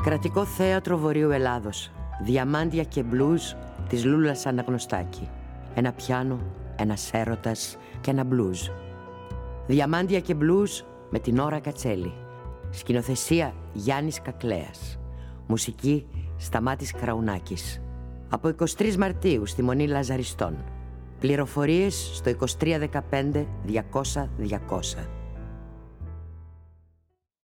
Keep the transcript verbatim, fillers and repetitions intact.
Κρατικό Θέατρο Βορείου Ελλάδος. Διαμάντια και μπλουζ της Λούλας Αναγνωστάκη. Ένα πιάνο, ένας έρωτας και ένα μπλουζ. Διαμάντια και μπλουζ με την Ώρα Κατσέλη. Σκηνοθεσία Γιάννης Κακλέας. Μουσική Σταμάτης Κραουνάκης. Από εικοστή τρίτη Μαρτίου στη Μονή Λαζαριστών. Πληροφορίες στο είκοσι τρία δεκαπέντε διακόσια διακόσια.